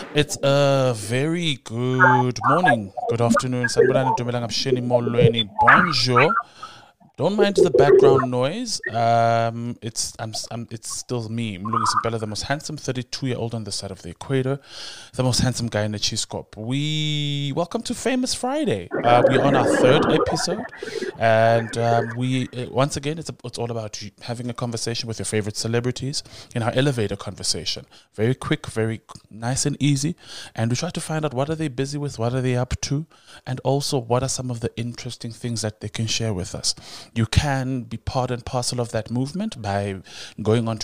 It's a very good morning, good afternoon. Sanibonani, Ntombelanga, Msheni, Molweni. Bonjour. Don't mind the background noise. It's still me, Mlungi Simpela, the most handsome 32-year-old on the side of the equator, the most handsome guy in the cheese corp. We welcome to Famous Friday. We're on our third episode, and we once again it's all about having a conversation with your favorite celebrities in our elevator conversation. Very quick, very nice and easy, and we try to find out what are they busy with, what are they up to, and also what are some of the interesting things that they can share with us. You can be part and parcel of that movement by going on to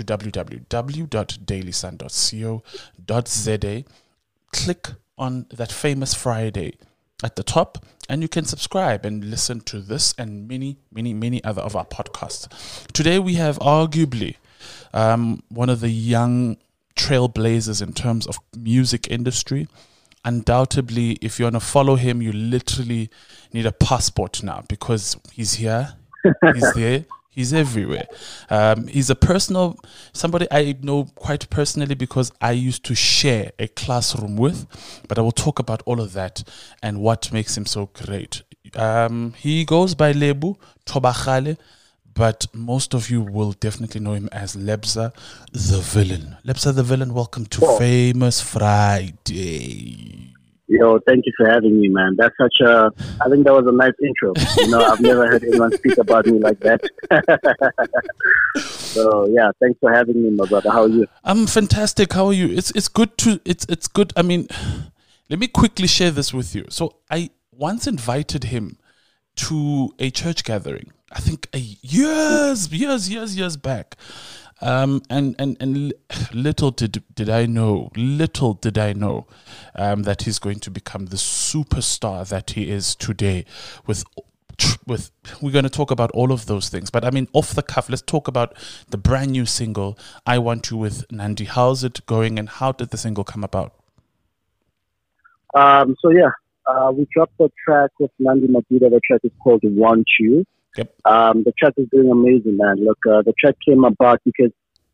www.dailysun.co.za. Click on that Famous Friday at the top, and you can subscribe and listen to this and many other of our podcasts. Today we have arguably one of the young trailblazers in terms of music industry. Undoubtedly, if you want to follow him, you literally need a passport now because he's here, he's there, he's everywhere. He's somebody I know quite personally because I used to share a classroom with, but I will talk about all of that and what makes him so great. He goes by Lebu Tobachale, but most of you will definitely know him as Lebza the Villain. Lebza the Villain, welcome to Famous Friday. Yo, thank you for having me, man. I think that was a nice intro. I've never heard anyone speak about me like that. So, yeah, thanks for having me, my brother. How are you? I'm fantastic. How are you? It's good. It's good. I mean, let me quickly share this with you. So I once invited him to a church gathering. I think years back, and little did I know that he's going to become the superstar that he is today. With we're going to talk about all of those things, but I mean, off the cuff, let's talk about the brand new single "I Want You" with Nandi. How's it going, and how did the single come about? We dropped the track with Nandi Madida. The track is called "Want You." Yep. The track is doing amazing, man. Look, the track came about because,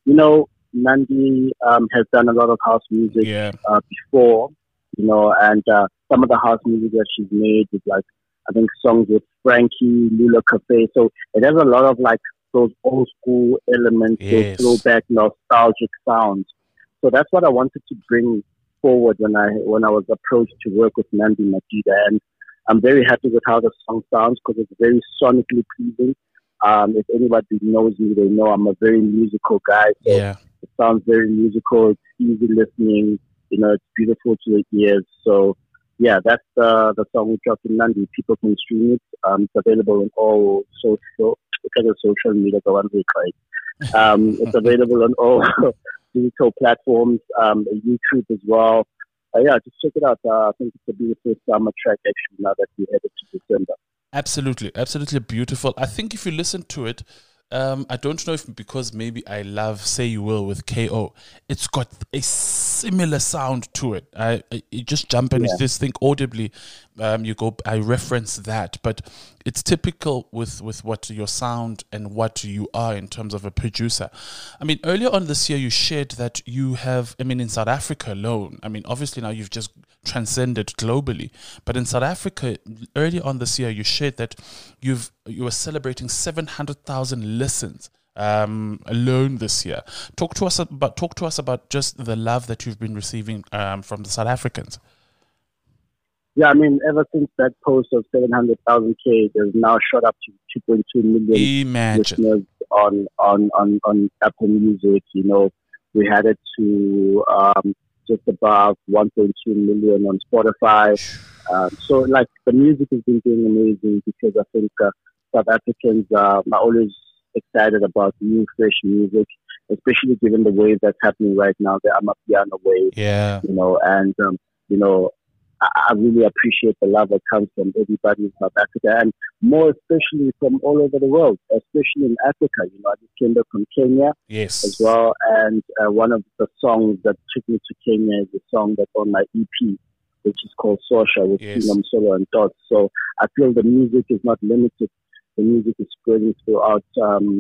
Nandi has done a lot of house music before, and some of the house music that she's made is like, I think, songs with Frankie, Lula Cafe. So it has a lot of like those old school elements, those throwback nostalgic sounds. So that's what I wanted to bring forward when I was approached to work with Nandi Madida, and I'm very happy with how the song sounds because it's very sonically pleasing. If anybody knows me, they know I'm a very musical guy. So It sounds very musical. It's easy listening. It's beautiful to the ears. So, yeah, that's the song we dropped in Nandi. People can stream it. It's available on all social media, the one we call it. It's available on all digital platforms, YouTube as well. Just check it out. I think it's a beautiful summer track actually now that we're headed to December. Absolutely beautiful. I think if you listen to it, I don't know if because maybe I love Say You Will with KO, it's got a similar sound to it. You just jump and you just think audibly, I reference that, but it's typical with what your sound and what you are in terms of a producer. I mean, earlier on this year, you shared that you have, in South Africa alone, obviously now you've just transcended globally, but in South Africa, earlier on this year, you shared that you were celebrating 700,000 listens alone this year. Talk to us about just the love that you've been receiving from the South Africans. Yeah, ever since that post of 700,000 there's now shot up to 2.2 million listeners on Apple Music. We had it to just above 1.2 million on Spotify. So, like, the music has been doing amazing because I think South Africans are always excited about new, fresh music, especially given the wave that's happening right now, the Amapiano wave. Yeah. I really appreciate the love that comes from everybody in South Africa, and more especially from all over the world, especially in Africa. I just came back from Kenya as well, and one of the songs that took me to Kenya is a song that's on my EP, which is called Sosha with Sinam Solo and Dots. So I feel the music is not limited. The music is spreading throughout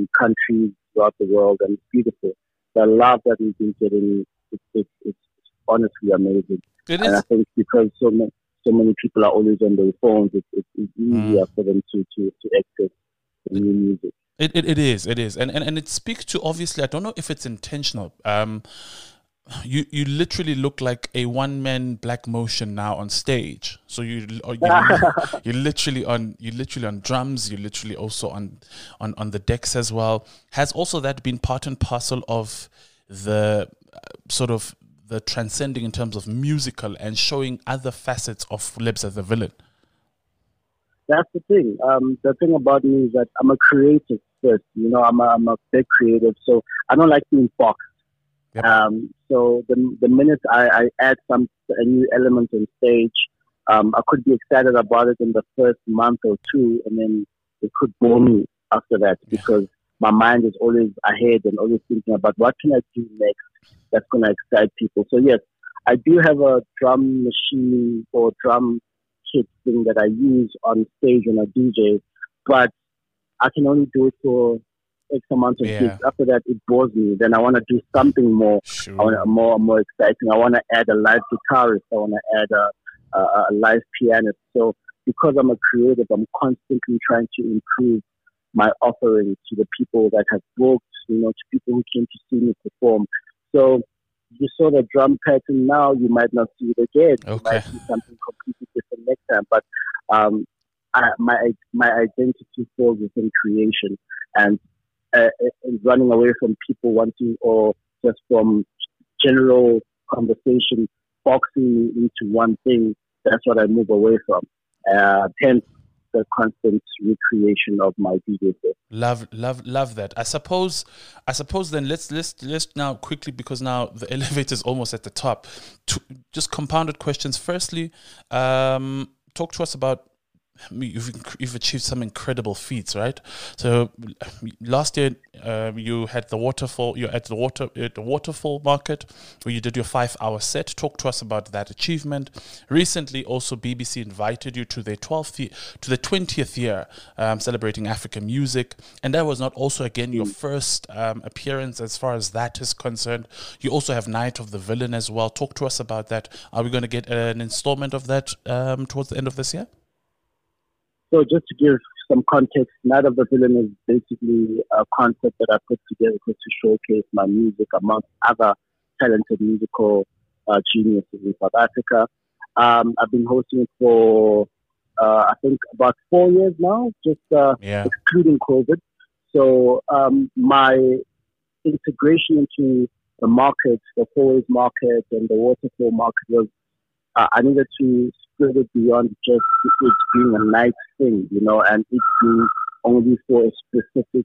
countries, throughout the world, and it's beautiful. The love that we've been getting, it's honestly amazing. It and is. I think because so many people are always on their phones, it's easier for them to access the new music. It is, and it speaks to, obviously, I don't know if it's intentional. You literally look like a one man Black Motion now on stage. So you're literally on drums. You're literally also on the decks as well. Has also that been part and parcel of the sort of the transcending in terms of musical and showing other facets of Lebza the Villain? That's the thing. The thing about me is that I'm a creative first. I'm a big creative, so I don't like being boxed. Yep. So the minute I add a new element on stage, I could be excited about it in the first month or two, and then it could bore me after that because my mind is always ahead and always thinking about what can I do next that's going to excite people. So yes, I do have a drum machine or drum kit thing that I use on stage when I DJ, but I can only do it for X amount of gigs. After that, it bores me. Then I want to do something more, more exciting. I want to add a live guitarist. I want to add a live pianist. So because I'm a creative, I'm constantly trying to improve my offering to the people that have booked, to people who came to see me perform. So you saw the drum pattern now, you might not see it again. Okay. You might see something completely different next time. But my identity falls within creation, and running away from people wanting, or just from general conversation boxing me into one thing, that's what I move away from. Hence the constant recreation of my DJ set. Love that. I suppose then let's now quickly, because now the elevator is almost at the top, just compounded questions. Firstly, talk to us about, you've achieved some incredible feats, right? So last year you had the waterfall. You're at the waterfall market where you did your 5-hour set. Talk to us about that achievement. Recently, also BBC invited you to their 20th year celebrating African music, and that was not also again your first appearance as far as that is concerned. You also have Night of the Villain as well. Talk to us about that. Are we going to get an installment of that towards the end of this year? So just to give some context, Night of the Villain is basically a concept that I put together to showcase my music amongst other talented musical geniuses in South Africa. I've been hosting it for, I think, about 4 years now, just excluding COVID. So my integration into the markets, the Fourways market and the Waterfall market was, I needed to spread it beyond just it being a nice thing, and it being only for a specific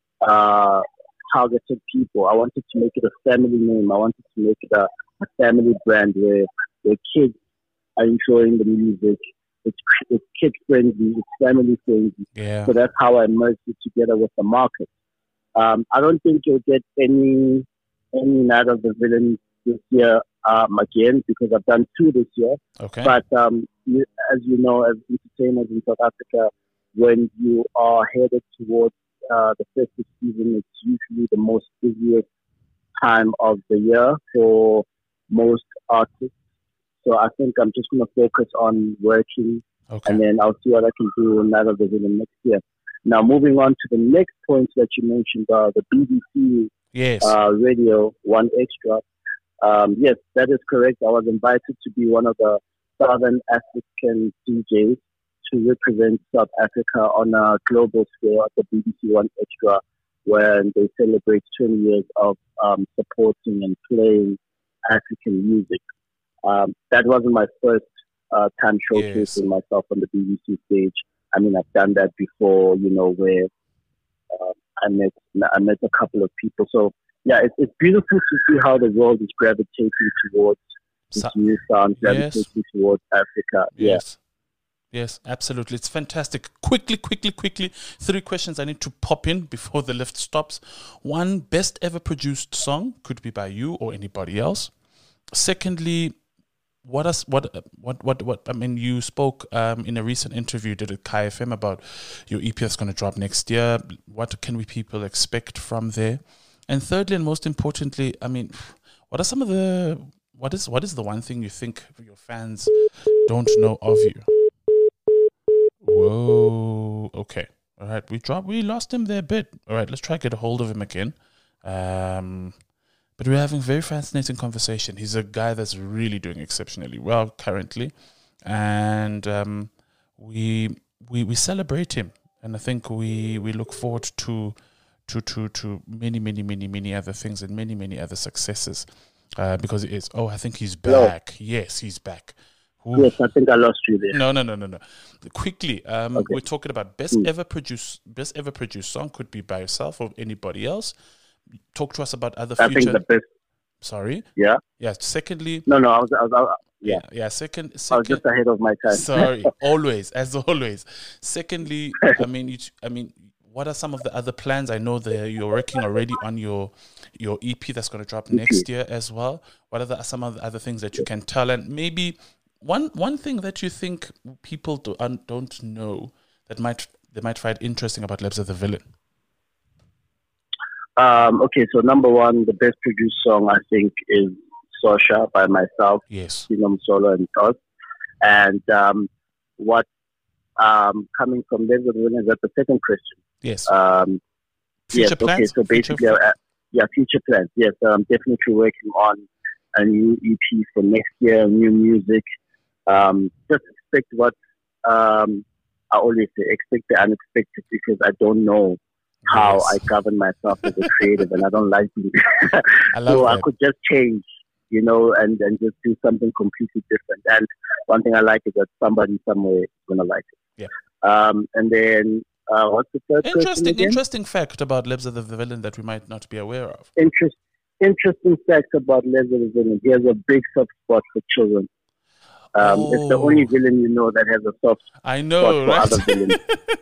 targeted people. I wanted to make it a family name. I wanted to make it a family brand where kids are enjoying the music. It's kid friendly, it's family friendly. Yeah. So that's how I merged it together with the market. I don't think you'll get any Night of the Villain this year again, because I've done 2 this year. Okay. But as you know, as entertainers in South Africa, when you are headed towards the festive season, it's usually the most busiest time of the year for most artists. So I think I'm just going to focus on working, and then I'll see what I can do in Night of the Villain next year. Now, moving on to the next point that you mentioned, the BBC Radio 1Xtra. Yes, that is correct. I was invited to be one of the Southern African DJs to represent South Africa on a global scale at the BBC 1Xtra, where they celebrate 20 years of supporting and playing African music. That wasn't my first time showcasing myself on the BBC stage. I mean, I've done that before, where I met a couple of people. So yeah, it's beautiful to see how the world is gravitating towards this new sound, gravitating towards Africa. Yes, absolutely. It's fantastic. Quickly, 3 questions I need to pop in before the lift stops. 1, best ever produced song, could be by you or anybody else. Secondly, you spoke in a recent interview did at Kai FM about your EP that's going to drop next year. What can people expect from there? And thirdly, and most importantly, what are some of the what is the one thing you think your fans don't know of you? Whoa. Okay. All right. We lost him there a bit. All right. Let's try to get a hold of him again. But we're having a very fascinating conversation. He's a guy that's really doing exceptionally well currently, and we celebrate him. And I think we look forward to many other things and many other successes, because it is. Oh, I think he's back. Hello. Yes, he's back. Ooh. Yes, I think I lost you there. No. Quickly, okay. We're talking about best ever produced song. Could be by yourself or anybody else. Talk to us about other future. I think the best. Sorry. Yeah. Yeah. Secondly. No. I was Yeah. Second. I was just ahead of my time. Sorry. As always. Secondly, I mean, what are some of the other plans? I know that you're working already on your EP that's going to drop next year as well. What are some of the other things that you can tell? And maybe one thing that you think people don't know that they might find interesting about Lebza the Villain. Okay, so number one, the best produced song I think is Sosha by myself, yes, Solo and Toss. And what coming from Lebza the Villain, is that the second question? Yes. Future plans? Okay, so basically, future plans. Yes, I'm definitely working on a new EP for next year, new music. Just expect what I always say, expect the unexpected, because I don't know how I govern myself as a creative, and I don't like being so that. I could just change, and just do something completely different. And one thing I like is that somebody somewhere is gonna like it. Yeah. And then what's the third question again? Interesting fact about Lebza the Villain that we might not be aware of. Interesting fact about Lebza the Villain. He has a big soft spot for children. It's the only villain that has a soft spot for other villains.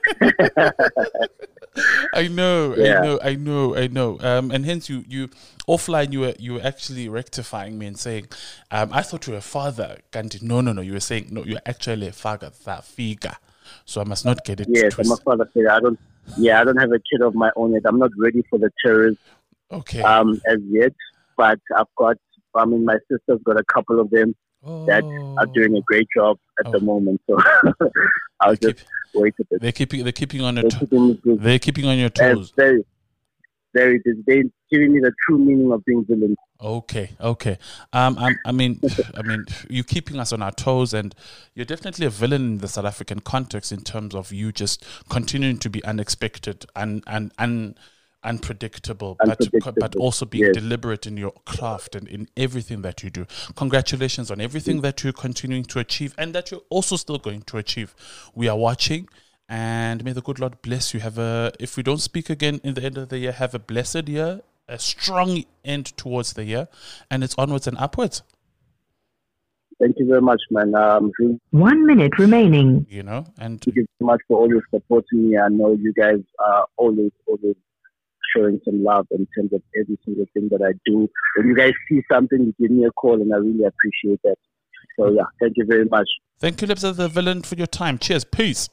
I know. And hence you offline you were actually rectifying me and saying, I thought you were a father. No. You were saying no. You're actually a father figure. So I must not get it. Yes, twisted. I'm a father figure. I don't have a kid of my own yet. I'm not ready for the terrorists. Okay. As yet, but my sister's got a couple of them that are doing a great job at the moment. So I'll just wait a bit. They're keeping on your toes. Very, very. They're giving me the true meaning of being villain. Okay. I mean, you're keeping us on our toes, and you're definitely a villain in the South African context in terms of you just continuing to be unexpected and unpredictable, but also being deliberate in your craft and in everything that you do. Congratulations on everything that you're continuing to achieve and that you're also still going to achieve. We are watching, and may the good Lord bless you. If we don't speak again in the end of the year, have a blessed year, a strong end towards the year, and it's onwards and upwards. Thank you very much, man. 1 minute remaining. And thank you so much for all your support to me. I know you guys are always showing some love in terms of every single thing that I do. When you guys see something, you give me a call, and I really appreciate that. So thank you very much. Thank you, Lebza the Villain, for your time. Cheers. Peace.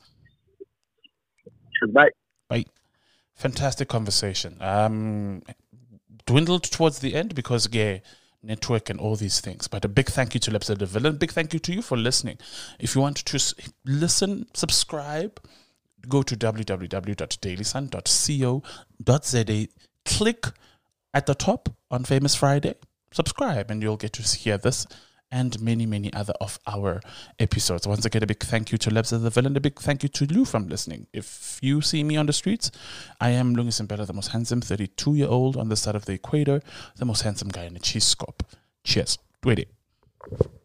Bye. Bye. Fantastic conversation. Dwindled towards the end because network and all these things. But a big thank you to Lebza the Villain. Big thank you to you for listening. If you want to listen, subscribe, go to www.dailysun.co.za. Click at the top on Famous Friday. Subscribe, and you'll get to hear this and many other of our episodes. Once again, a big thank you to Lebza the Villain. A big thank you to Lou from listening. If you see me on the streets, I am Lungi Simbela, the most handsome 32-year-old on the side of the equator, the most handsome guy in the cheese scope. Cheers. Tweet it.